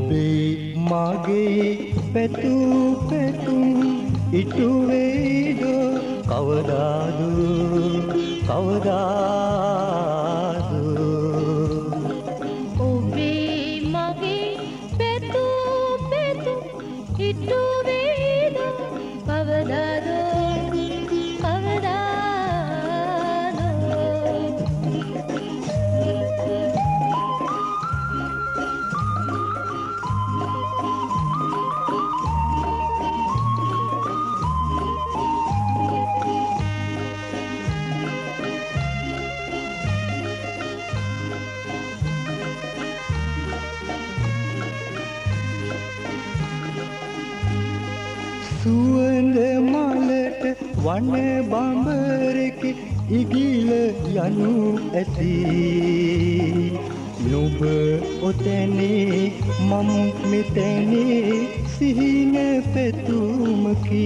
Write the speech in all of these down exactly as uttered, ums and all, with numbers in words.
ඔබේ මගේ පැතු පැතුම් ඉටු වේද කවදාද කවදාද ඔබේ මගේ පැතු පැතුම් ඉටු වේද කවදාද කවදාද සුවඳ මලට වන බඹරෙක ඉගිල යනු ඇති නුඹ ඔතැනේ මම මෙතැනේ සිහින පැතුමකි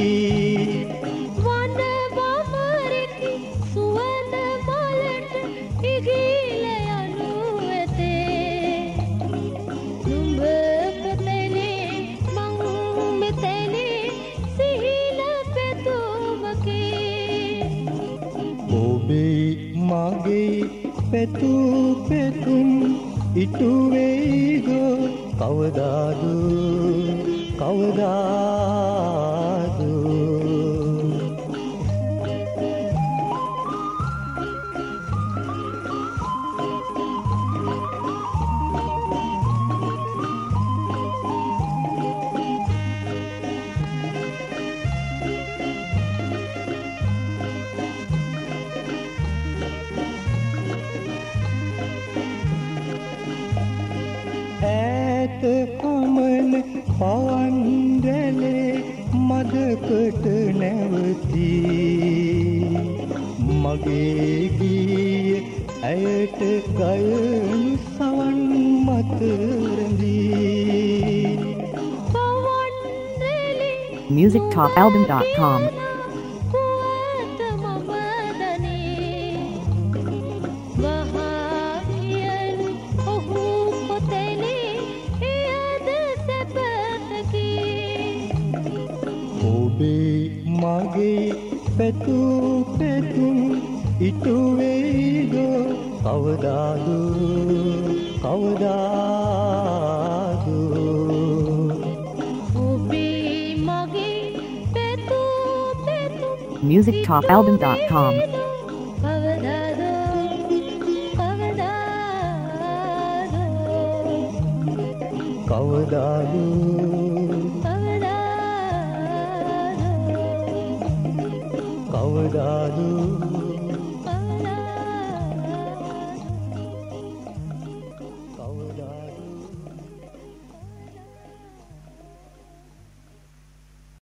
වන බඹරෙක සුවඳ මලට ඉගිල යනු ඇතේ නුඹ ඔතැනේ මම මෙතැනේ සිහින පැතුමකි ඔබේ මගේ පැතු පැතුම් ඉටු වේද කවදාද කවදාද ඈත කමන පවන් දැලේ මදකට නැවති මගේ ගිය ඇයට ගයනු සවන් මත රැඳී පවන් රැලි music top album dot com පුවත මම දනේ වහාවියන් ඔහු කොතැනේ එයද සැපතකි ඔබේ මගේ පැතු පැතුම් ඉටු වේද කවදාද කවදාද ඔබේ මගේ පැතු පැතුම් music top album dot com කවදාද කවදාද කවදාද කවදාද කවදාද